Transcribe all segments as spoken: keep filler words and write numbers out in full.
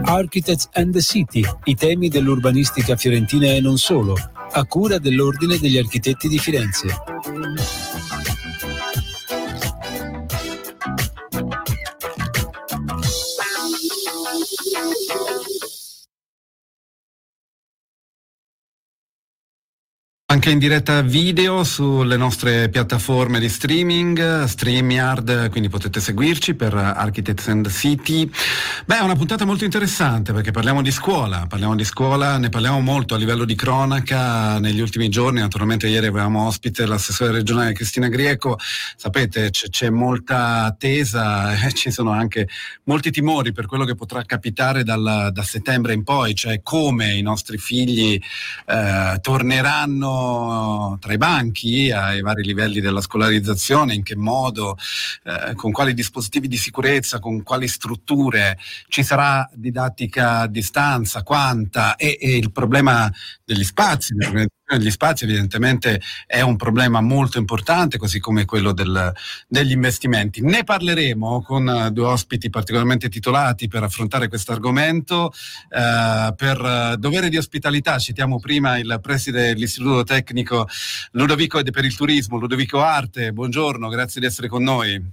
Architects and the City, i temi dell'urbanistica fiorentina e non solo, a cura dell'Ordine degli Architetti di Firenze. Anche in diretta video sulle nostre piattaforme di streaming, StreamYard, quindi potete seguirci per Architects and the City. Beh, è una puntata molto interessante perché parliamo di scuola, parliamo di scuola, ne parliamo molto a livello di cronaca negli ultimi giorni. Naturalmente ieri avevamo ospite l'assessore regionale Cristina Grieco. Sapete, c'è, c'è molta attesa e ci sono anche molti timori per quello che potrà capitare dal, da settembre in poi, cioè come i nostri figli eh, torneranno tra i banchi ai vari livelli della scolarizzazione, in che modo, eh, con quali dispositivi di sicurezza, con quali strutture, ci sarà didattica a distanza, quanta, e, e il problema degli spazi. Gli spazi evidentemente è un problema molto importante, così come quello del, degli investimenti. Ne parleremo con due ospiti particolarmente titolati per affrontare questo argomento. Eh, per dovere di ospitalità citiamo prima il preside dell'Istituto Tecnico Ludovico ed per il Turismo, Ludovico Arte. Buongiorno, grazie di essere con noi.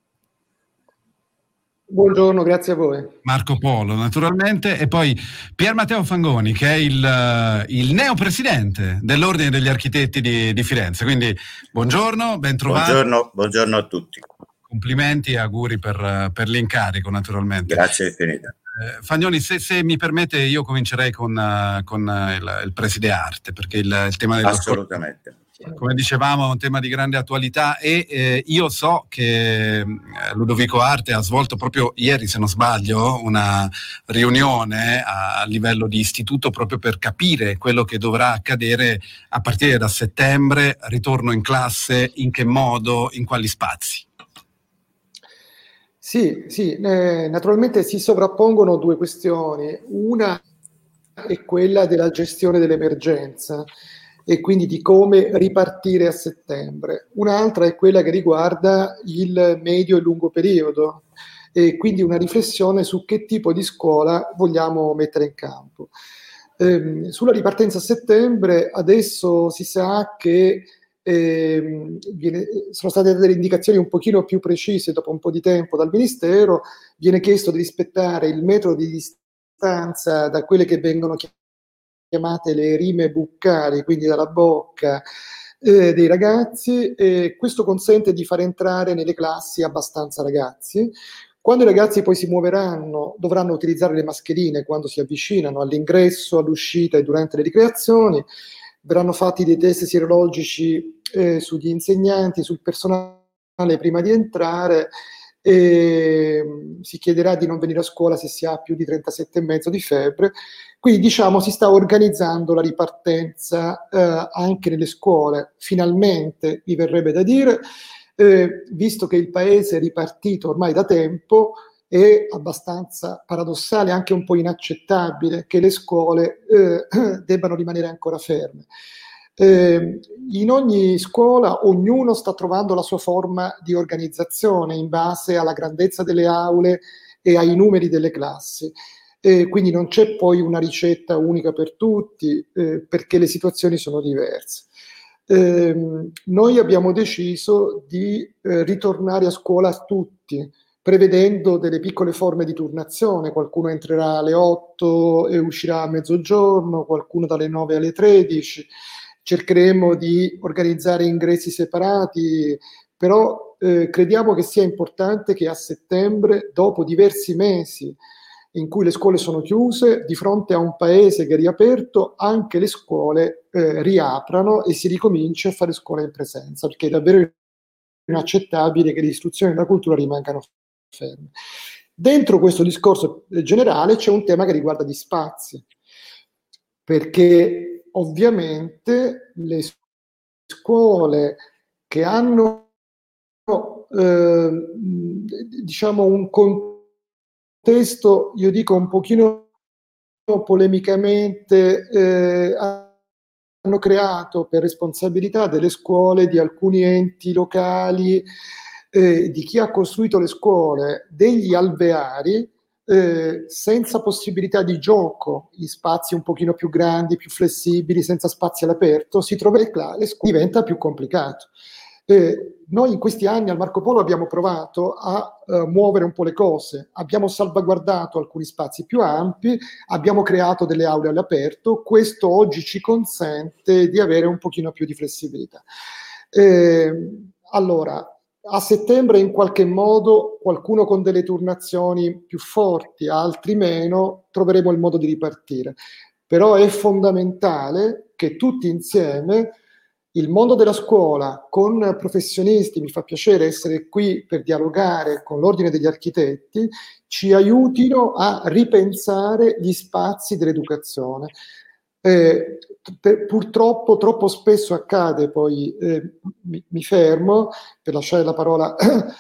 Buongiorno, grazie a voi. Marco Polo, naturalmente, e poi Pier Matteo Fangoni, che è il, il neopresidente dell'Ordine degli Architetti di, di Firenze. Quindi buongiorno, ben trovato. Buongiorno, buongiorno a tutti. Complimenti e auguri per, per l'incarico, naturalmente. Grazie infinite. Eh, Fagnoni, se, se mi permette, io comincerei con, uh, con uh, il, il preside Arte, perché il, il tema dello assolutamente. Sport, come dicevamo, è un tema di grande attualità e eh, io so che eh, Ludovico Arte ha svolto proprio ieri, se non sbaglio, una riunione a, a livello di istituto proprio per capire quello che dovrà accadere a partire da settembre, ritorno in classe, in che modo, in quali spazi. Sì, sì, eh, naturalmente si sovrappongono due questioni. Una è quella della gestione dell'emergenza e quindi di come ripartire a settembre. Un'altra è quella che riguarda il medio e lungo periodo e quindi una riflessione su che tipo di scuola vogliamo mettere in campo. Eh, sulla ripartenza a settembre adesso si sa che eh, viene, sono state date delle indicazioni un pochino più precise dopo un po' di tempo dal Ministero. Viene chiesto di rispettare il metro di distanza da quelle che vengono chiamate chiamate le rime buccali, quindi dalla bocca eh, dei ragazzi, e questo consente di far entrare nelle classi abbastanza ragazzi. Quando i ragazzi poi si muoveranno, dovranno utilizzare le mascherine quando si avvicinano all'ingresso, all'uscita e durante le ricreazioni. Verranno fatti dei test sierologici eh, sugli insegnanti, sul personale prima di entrare. E si chiederà di non venire a scuola se si ha più di trentasette e mezzo di febbre. Quindi diciamo si sta organizzando la ripartenza eh, anche nelle scuole. Finalmente, mi verrebbe da dire, eh, visto che il paese è ripartito ormai da tempo, è abbastanza paradossale, anche un po' inaccettabile che le scuole eh, debbano rimanere ancora ferme. Eh, in ogni scuola ognuno sta trovando la sua forma di organizzazione in base alla grandezza delle aule e ai numeri delle classi. Eh, quindi non c'è poi una ricetta unica per tutti eh, perché le situazioni sono diverse. Eh, noi abbiamo deciso di eh, ritornare a scuola a tutti, prevedendo delle piccole forme di turnazione. Qualcuno entrerà alle otto e uscirà a mezzogiorno, qualcuno dalle nove alle tredici. Cercheremo di organizzare ingressi separati, però eh, crediamo che sia importante che a settembre, dopo diversi mesi in cui le scuole sono chiuse, di fronte a un paese che è riaperto, anche le scuole eh, riaprano e si ricominci a fare scuola in presenza, perché è davvero inaccettabile che l'istruzione e la cultura rimangano ferme. Dentro questo discorso generale c'è un tema che riguarda gli spazi, perché ovviamente le scuole che hanno eh, diciamo un contesto, io dico un pochino polemicamente, eh, hanno creato per responsabilità delle scuole, di alcuni enti locali, eh, di chi ha costruito le scuole, degli alveari eh, senza possibilità di gioco, in spazi un pochino più grandi, più flessibili, senza spazi all'aperto, si trova le classi, diventa più complicato. Eh, noi in questi anni al Marco Polo abbiamo provato a uh, muovere un po' le cose, abbiamo salvaguardato alcuni spazi più ampi, abbiamo creato delle aule all'aperto, questo oggi ci consente di avere un pochino più di flessibilità. Eh, allora, a settembre in qualche modo qualcuno con delle turnazioni più forti, altri meno, troveremo il modo di ripartire. Però è fondamentale che tutti insieme, il mondo della scuola, con professionisti, mi fa piacere essere qui per dialogare con l'Ordine degli Architetti, ci aiutino a ripensare gli spazi dell'educazione. Eh, per, purtroppo troppo spesso accade, poi eh, mi, mi fermo per lasciare la parola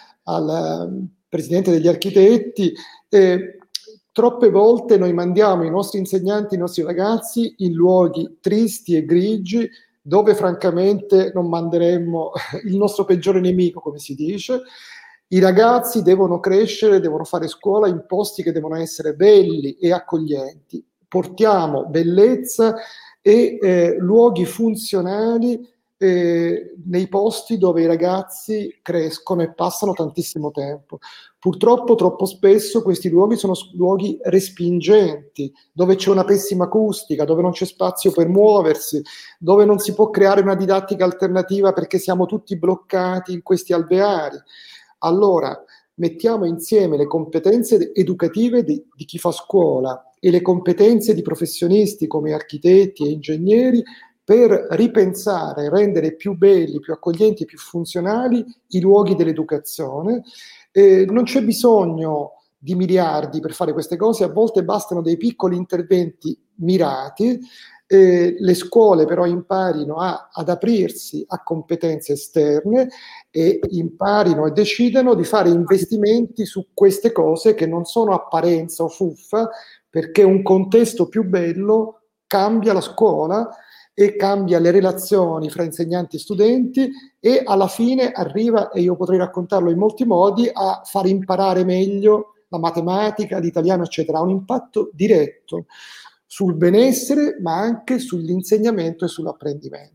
al um, Presidente degli Architetti, eh, troppe volte noi mandiamo i nostri insegnanti, i nostri ragazzi in luoghi tristi e grigi, dove francamente non manderemmo il nostro peggiore nemico, come si dice. I ragazzi devono crescere, devono fare scuola in posti che devono essere belli e accoglienti. Portiamo bellezza e eh, luoghi funzionali eh, nei posti dove i ragazzi crescono e passano tantissimo tempo. Purtroppo troppo spesso questi luoghi sono luoghi respingenti, dove c'è una pessima acustica, dove non c'è spazio per muoversi, dove non si può creare una didattica alternativa perché siamo tutti bloccati in questi alveari. Allora, mettiamo insieme le competenze educative di, di chi fa scuola e le competenze di professionisti come architetti e ingegneri per ripensare, rendere più belli, più accoglienti e più funzionali i luoghi dell'educazione. Eh, non c'è bisogno di miliardi per fare queste cose, a volte bastano dei piccoli interventi mirati. Eh, le scuole però imparino a, ad aprirsi a competenze esterne e imparino e decidano di fare investimenti su queste cose che non sono apparenza o fuffa, perché un contesto più bello cambia la scuola e cambia le relazioni fra insegnanti e studenti e alla fine arriva, e io potrei raccontarlo in molti modi, a far imparare meglio la matematica, l'italiano, eccetera. Ha un impatto diretto sul benessere, ma anche sull'insegnamento e sull'apprendimento.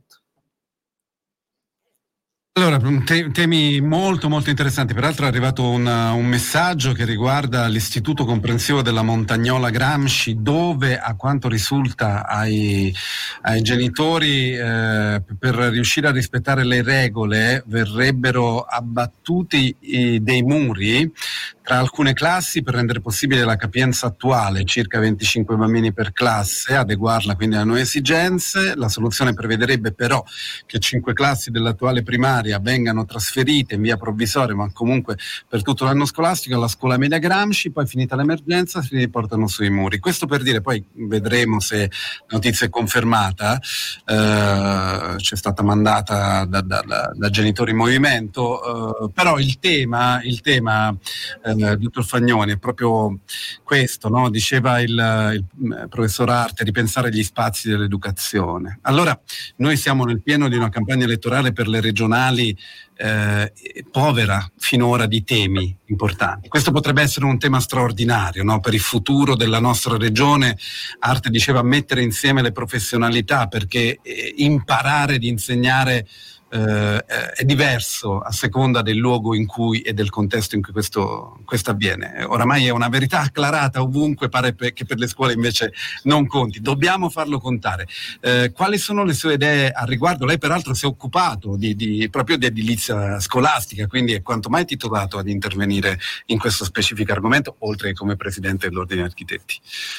Allora, te- temi molto molto interessanti. Peraltro è arrivato un, un messaggio che riguarda l'Istituto Comprensivo della Montagnola Gramsci, dove a quanto risulta ai, ai genitori eh, per riuscire a rispettare le regole verrebbero abbattuti i, dei muri tra alcune classi per rendere possibile la capienza attuale, circa venticinque bambini per classe, adeguarla quindi alle nuove esigenze. La soluzione prevederebbe però che cinque classi dell'attuale primaria vengano trasferite in via provvisoria, ma comunque per tutto l'anno scolastico, alla scuola media Gramsci, poi finita l'emergenza si riportano sui muri. Questo per dire, poi vedremo se la notizia è confermata, eh, c'è stata mandata da, da, da, da genitori in movimento, eh, però il tema, il tema eh, dottor Fagnoni, è proprio questo, no? Diceva il, il professor Arte, ripensare gli spazi dell'educazione. Allora, noi siamo nel pieno di una campagna elettorale per le regionali Eh, povera finora di temi importanti. Questo potrebbe essere un tema straordinario, no? Per il futuro della nostra regione. Arte diceva mettere insieme le professionalità, perché eh, imparare ad insegnare eh, è diverso a seconda del luogo in cui e del contesto in cui questo, questo avviene. Oramai è una verità acclarata ovunque, pare pe- che per le scuole invece non conti. Dobbiamo farlo contare. Eh, quali sono le sue idee al riguardo? Lei peraltro si è occupato di, di, proprio di edilizia scolastica, quindi è quanto mai titolato ad intervenire in questo specifico argomento, oltre che come presidente dell'Ordine degli Architetti.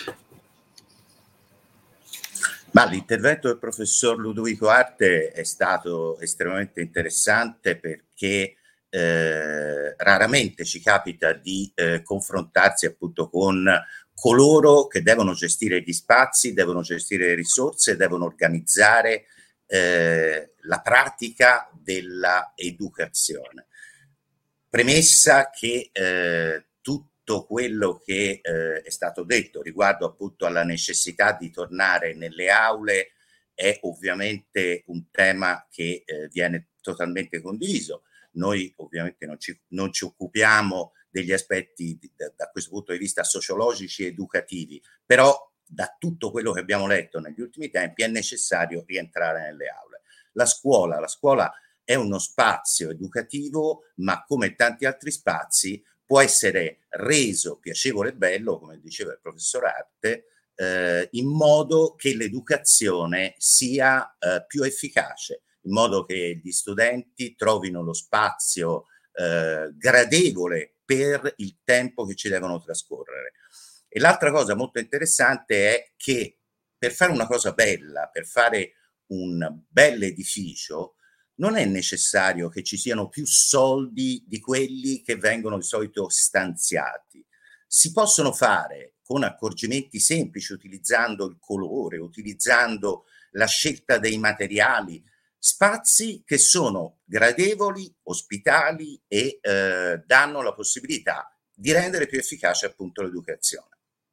Ma l'intervento del professor Ludovico Arte è stato estremamente interessante, perché eh, raramente ci capita di eh, confrontarsi appunto con coloro che devono gestire gli spazi, devono gestire le risorse, devono organizzare eh, la pratica della educazione. Premessa che eh, tutto tutto quello che eh, è stato detto riguardo appunto alla necessità di tornare nelle aule è ovviamente un tema che eh, viene totalmente condiviso. Noi ovviamente non ci, non ci occupiamo degli aspetti da, da questo punto di vista sociologici e educativi, però da tutto quello che abbiamo letto negli ultimi tempi è necessario rientrare nelle aule. La scuola, la scuola è uno spazio educativo, ma come tanti altri spazi può essere reso piacevole e bello, come diceva il professor Arte, eh, in modo che l'educazione sia eh, più efficace, in modo che gli studenti trovino lo spazio eh, gradevole per il tempo che ci devono trascorrere. E l'altra cosa molto interessante è che per fare una cosa bella, per fare un bel edificio, non è necessario che ci siano più soldi di quelli che vengono di solito stanziati. Si possono fare con accorgimenti semplici, utilizzando il colore, utilizzando la scelta dei materiali, spazi che sono gradevoli, ospitali e eh, danno la possibilità di rendere più efficace appunto l'educazione.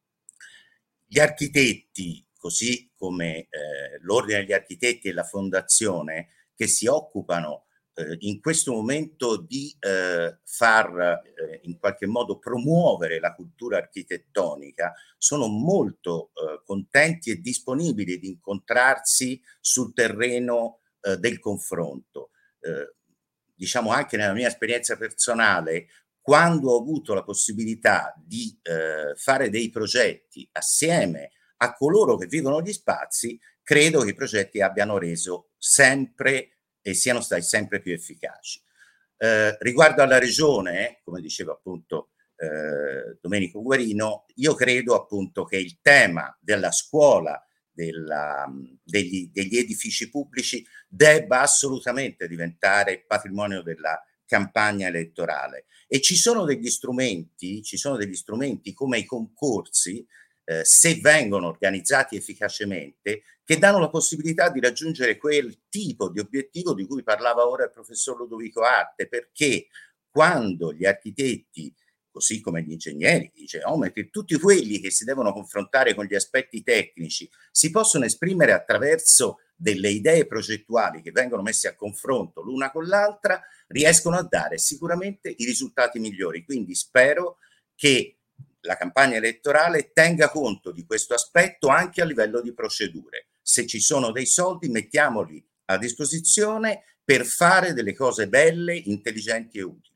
Gli architetti, così come eh, l'Ordine degli Architetti e la Fondazione, che si occupano eh, in questo momento di eh, far eh, in qualche modo promuovere la cultura architettonica, sono molto eh, contenti e disponibili di incontrarsi sul terreno eh, del confronto. Eh, diciamo anche nella mia esperienza personale, quando ho avuto la possibilità di eh, fare dei progetti assieme a coloro che vivono gli spazi, credo che i progetti abbiano reso sempre e siano stati sempre più efficaci. Eh, riguardo alla regione, come diceva appunto eh, Domenico Guarino, io credo appunto che il tema della scuola, della, degli, degli edifici pubblici debba assolutamente diventare patrimonio della campagna elettorale, e ci sono degli strumenti, ci sono degli strumenti come i concorsi, eh, se vengono organizzati efficacemente, che danno la possibilità di raggiungere quel tipo di obiettivo di cui parlava ora il professor Ludovico Arte, perché quando gli architetti, così come gli ingegneri, i geometri, tutti quelli che si devono confrontare con gli aspetti tecnici, si possono esprimere attraverso delle idee progettuali che vengono messe a confronto l'una con l'altra, riescono a dare sicuramente i risultati migliori. Quindi spero che la campagna elettorale tenga conto di questo aspetto anche a livello di procedure. Se ci sono dei soldi, mettiamoli a disposizione per fare delle cose belle, intelligenti e utili.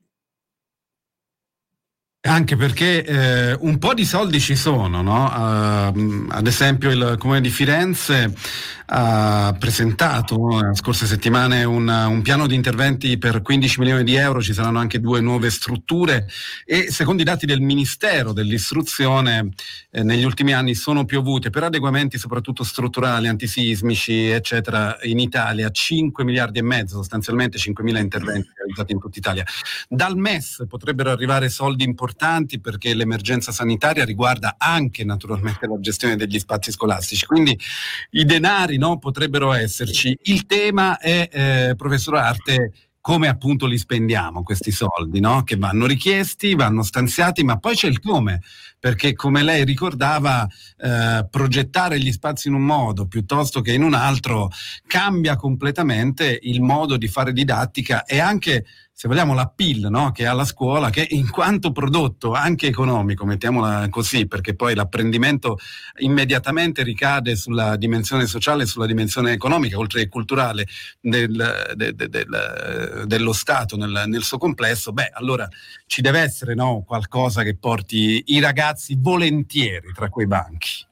Anche perché eh, un po' di soldi ci sono, no? Uh, ad esempio il Comune di Firenze ha presentato nelle scorse settimane un, un piano di interventi per quindici milioni di euro, ci saranno anche due nuove strutture e secondo i dati del Ministero dell'Istruzione eh, negli ultimi anni sono piovute per adeguamenti soprattutto strutturali, antisismici eccetera in Italia cinque miliardi e mezzo, sostanzialmente cinquemila interventi realizzati in tutta Italia. Dal M E S potrebbero arrivare soldi importanti perché l'emergenza sanitaria riguarda anche naturalmente la gestione degli spazi scolastici, quindi i denari, no, potrebbero esserci. Il tema è, eh, professor Arte, come appunto li spendiamo questi soldi, no? Che vanno richiesti, vanno stanziati, ma poi c'è il come, perché come lei ricordava eh, progettare gli spazi in un modo piuttosto che in un altro cambia completamente il modo di fare didattica e anche, se vogliamo, l'appeal, no? Che ha la scuola, che in quanto prodotto anche economico, mettiamola così, perché poi l'apprendimento immediatamente ricade sulla dimensione sociale, sulla dimensione economica, oltre che culturale del, de, de, del, dello Stato nel, nel suo complesso, beh, allora ci deve essere, no, qualcosa che porti i ragazzi volentieri tra quei banchi.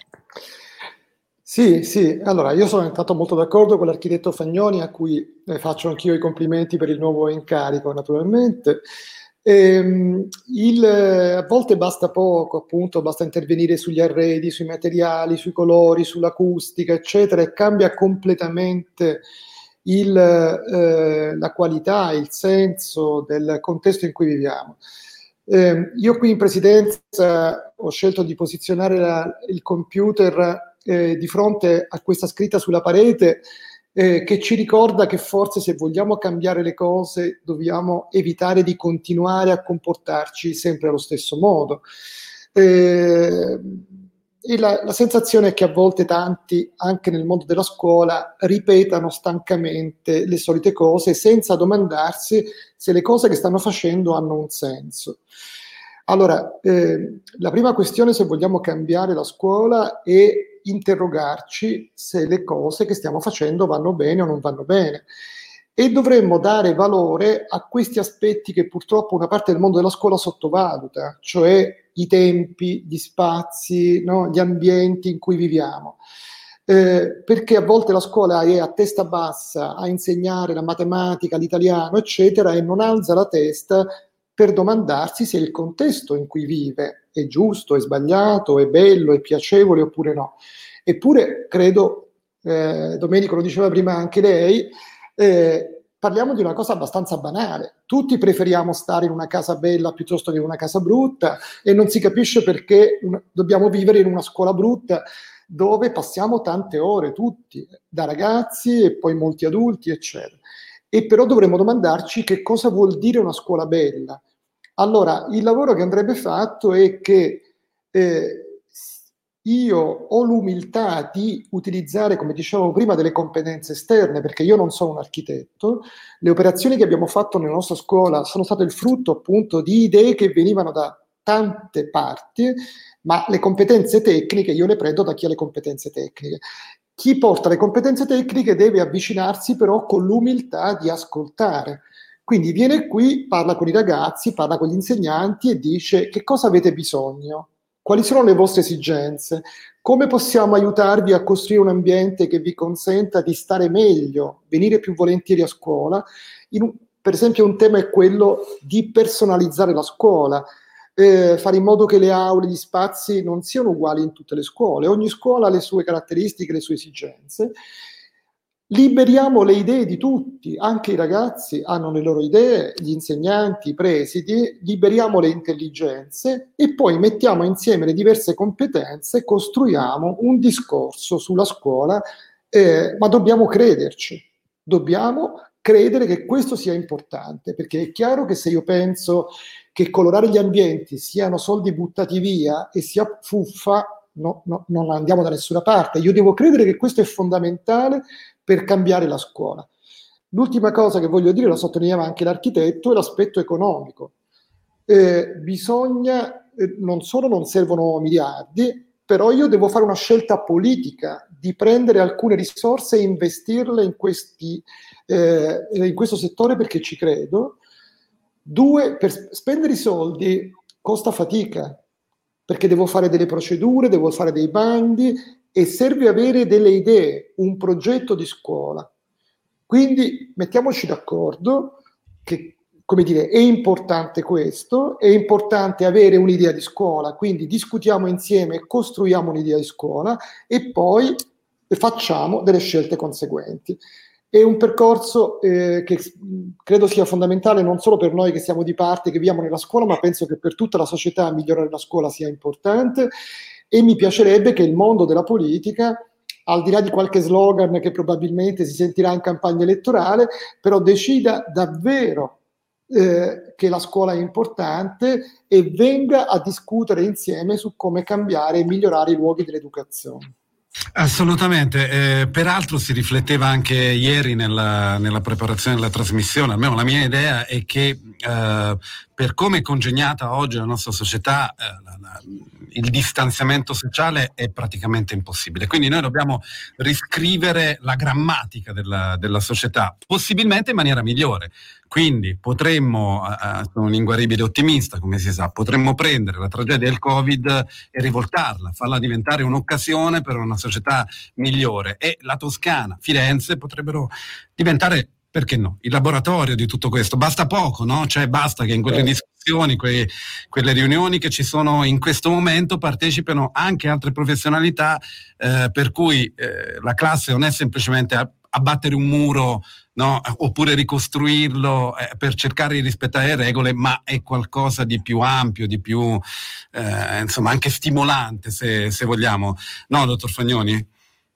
Sì, sì, allora io sono entrato molto d'accordo con l'architetto Fagnoni, a cui eh, faccio anch'io i complimenti per il nuovo incarico, naturalmente. Ehm, il, a volte basta poco, appunto, basta intervenire sugli arredi, sui materiali, sui colori, sull'acustica, eccetera, e cambia completamente il, eh, la qualità, il senso del contesto in cui viviamo. Eh, io qui in presidenza ho scelto di posizionare la, il computer Eh, di fronte a questa scritta sulla parete eh, che ci ricorda che forse se vogliamo cambiare le cose dobbiamo evitare di continuare a comportarci sempre allo stesso modo. Eh, e la, la sensazione è che a volte tanti, anche nel mondo della scuola, ripetano stancamente le solite cose senza domandarsi se le cose che stanno facendo hanno un senso. Allora, eh, la prima questione, se vogliamo cambiare la scuola, è interrogarci se le cose che stiamo facendo vanno bene o non vanno bene. E dovremmo dare valore a questi aspetti che purtroppo una parte del mondo della scuola sottovaluta, cioè i tempi, gli spazi, no? Gli ambienti in cui viviamo. Eh, perché a volte la scuola è a testa bassa a insegnare la matematica, l'italiano, eccetera, e non alza la testa per domandarsi se il contesto in cui vive è giusto, è sbagliato, è bello, è piacevole oppure no. Eppure, credo, eh, Domenico lo diceva prima anche lei, eh, parliamo di una cosa abbastanza banale. Tutti preferiamo stare in una casa bella piuttosto che in una casa brutta e non si capisce perché un, dobbiamo vivere in una scuola brutta dove passiamo tante ore tutti, da ragazzi e poi molti adulti, eccetera. E però dovremmo domandarci che cosa vuol dire una scuola bella. Allora, il lavoro che andrebbe fatto è che eh, io ho l'umiltà di utilizzare, come dicevo prima, delle competenze esterne, perché io non sono un architetto. Le operazioni che abbiamo fatto nella nostra scuola sono state il frutto appunto di idee che venivano da tante parti, ma le competenze tecniche io le prendo da chi ha le competenze tecniche. Chi porta le competenze tecniche deve avvicinarsi però con l'umiltà di ascoltare. Quindi viene qui, parla con i ragazzi, parla con gli insegnanti e dice: che cosa avete bisogno? Quali sono le vostre esigenze? Come possiamo aiutarvi a costruire un ambiente che vi consenta di stare meglio, venire più volentieri a scuola? In, per esempio un tema è quello di personalizzare la scuola, eh, fare in modo che le aule, gli spazi non siano uguali in tutte le scuole. Ogni scuola ha le sue caratteristiche, le sue esigenze. Liberiamo le idee di tutti, anche i ragazzi hanno le loro idee, gli insegnanti, i presidi, liberiamo le intelligenze e poi mettiamo insieme le diverse competenze, costruiamo un discorso sulla scuola, eh, ma dobbiamo crederci, dobbiamo credere che questo sia importante, perché è chiaro che se io penso che colorare gli ambienti siano soldi buttati via e sia fuffa, no, no, non andiamo da nessuna parte. Io devo credere che questo è fondamentale per cambiare la scuola. L'ultima cosa che voglio dire, la sottolineava anche l'architetto, è l'aspetto economico. Eh, bisogna, eh, non solo non servono miliardi, però io devo fare una scelta politica di prendere alcune risorse e investirle in, questi, eh, in questo settore perché ci credo. Due, per spendere i soldi costa fatica, perché devo fare delle procedure, devo fare dei bandi e serve avere delle idee, un progetto di scuola. Quindi mettiamoci d'accordo che, come dire, è importante questo, è importante avere un'idea di scuola, quindi discutiamo insieme, costruiamo un'idea di scuola e poi facciamo delle scelte conseguenti. È un percorso eh, che credo sia fondamentale non solo per noi che siamo di parte, che viviamo nella scuola, ma penso che per tutta la società migliorare la scuola sia importante e mi piacerebbe che il mondo della politica, al di là di qualche slogan che probabilmente si sentirà in campagna elettorale, però decida davvero eh, che la scuola è importante e venga a discutere insieme su come cambiare e migliorare i luoghi dell'educazione. Assolutamente, eh, peraltro si rifletteva anche ieri nella, nella preparazione della trasmissione, almeno la mia idea è che eh, per come è congegnata oggi la nostra società, eh, la, la, il distanziamento sociale è praticamente impossibile, quindi noi dobbiamo riscrivere la grammatica della, della società, possibilmente in maniera migliore. Quindi potremmo, eh, sono un linguaribile ottimista come si sa, potremmo prendere la tragedia del Covid e rivoltarla, farla diventare un'occasione per una società migliore e la Toscana, Firenze potrebbero diventare, perché no, il laboratorio di tutto questo. Basta poco, no? Cioè basta che in quelle discussioni, que- quelle riunioni che ci sono in questo momento partecipino anche altre professionalità, eh, per cui eh, la classe non è semplicemente a- abbattere un muro, no? Oppure ricostruirlo eh, per cercare di rispettare le regole, ma è qualcosa di più ampio, di più eh, insomma anche stimolante, se, se vogliamo, no, dottor Fagnoni?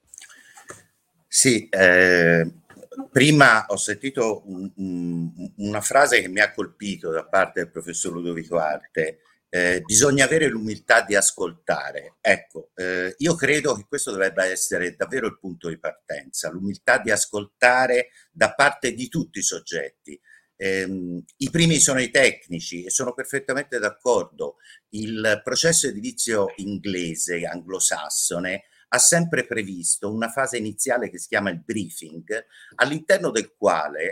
Sì, eh, prima ho sentito un, un, una frase che mi ha colpito da parte del professor Ludovico Arte. Eh, bisogna avere l'umiltà di ascoltare. Ecco, eh, io credo che questo dovrebbe essere davvero il punto di partenza, l'umiltà di ascoltare da parte di tutti i soggetti, Ehm, I primi sono i tecnici e sono perfettamente d'accordo. Il processo edilizio inglese, anglosassone, ha sempre previsto una fase iniziale che si chiama il briefing, all'interno del quale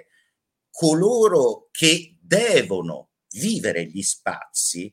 coloro che devono vivere gli spazi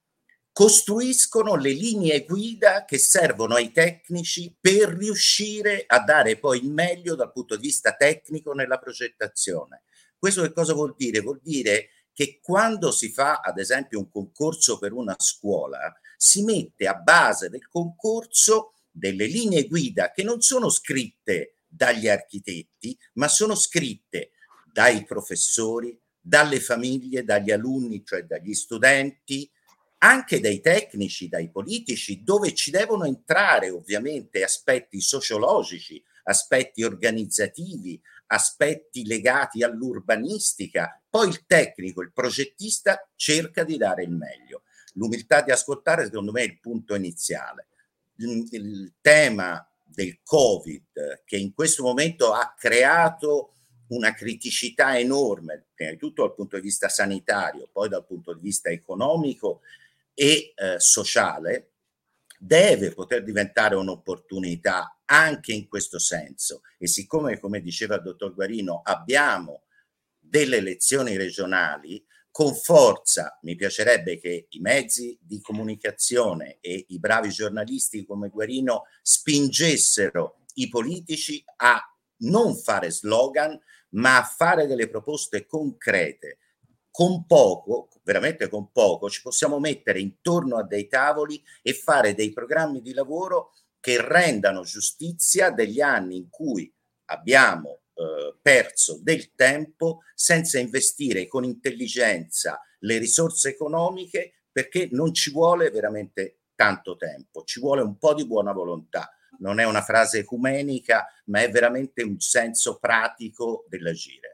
costruiscono le linee guida che servono ai tecnici per riuscire a dare poi il meglio dal punto di vista tecnico nella progettazione. Questo che cosa vuol dire? Vuol dire che quando si fa, ad esempio, un concorso per una scuola, si mette a base del concorso delle linee guida che non sono scritte dagli architetti, ma sono scritte dai professori, dalle famiglie, dagli alunni, cioè dagli studenti, anche dai tecnici, dai politici, dove ci devono entrare ovviamente aspetti sociologici, aspetti organizzativi, aspetti legati all'urbanistica. Poi il tecnico, il progettista cerca di dare il meglio. L'umiltà di ascoltare, secondo me, è il punto iniziale. Il, il tema del Covid, che in questo momento ha creato una criticità enorme, prima di tutto dal punto di vista sanitario, poi dal punto di vista economico e eh, sociale, deve poter diventare un'opportunità anche in questo senso. E siccome, come diceva il dottor Guarino, abbiamo delle elezioni regionali, con forza mi piacerebbe che i mezzi di comunicazione e i bravi giornalisti come Guarino spingessero i politici a non fare slogan, ma a fare delle proposte concrete. Con poco, veramente con poco, ci possiamo mettere intorno a dei tavoli e fare dei programmi di lavoro che rendano giustizia degli anni in cui abbiamo eh, perso del tempo senza investire con intelligenza le risorse economiche, perché non ci vuole veramente tanto tempo, ci vuole un po' di buona volontà. Non è una frase ecumenica, ma è veramente un senso pratico dell'agire.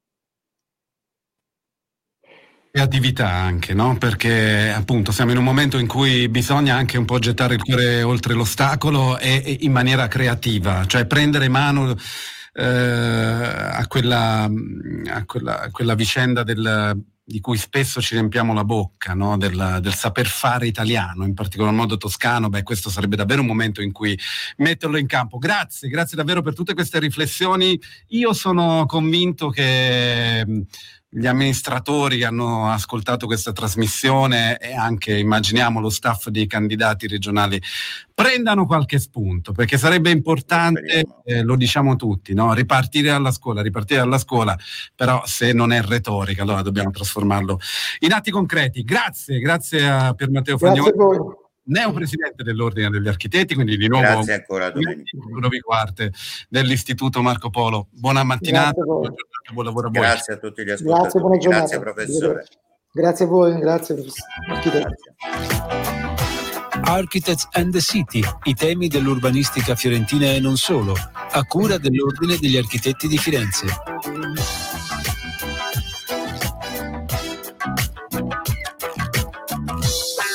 Creatività anche, no? Perché appunto siamo in un momento in cui bisogna anche un po' gettare il cuore oltre l'ostacolo e, e in maniera creativa, cioè prendere mano eh, a, quella, a, quella, a quella vicenda del, di cui spesso ci riempiamo la bocca, no? del, del saper fare italiano, in particolar modo toscano. Beh, questo sarebbe davvero un momento in cui metterlo in campo. Grazie, grazie davvero per tutte queste riflessioni. Io sono convinto che gli amministratori che hanno ascoltato questa trasmissione e anche, immaginiamo, lo staff dei candidati regionali prendano qualche spunto, perché sarebbe importante, eh, lo diciamo tutti, no? ripartire dalla scuola, ripartire dalla scuola, però se non è retorica allora dobbiamo trasformarlo in atti concreti. Grazie, grazie a Pier Matteo Fagnoli, neopresidente dell'Ordine degli Architetti, quindi di nuovo grazie ancora Domenico Ludovico Arte dell'Istituto Marco Polo. Buona mattinata, buon, buon lavoro a voi. Grazie a tutti gli ascoltatori. Grazie, buona giornata. Grazie professore. Grazie a voi, grazie professore. Architects and the City, i temi dell'urbanistica fiorentina e non solo, a cura dell'Ordine degli Architetti di Firenze.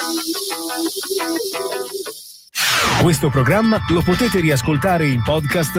Questo programma lo potete riascoltare in podcast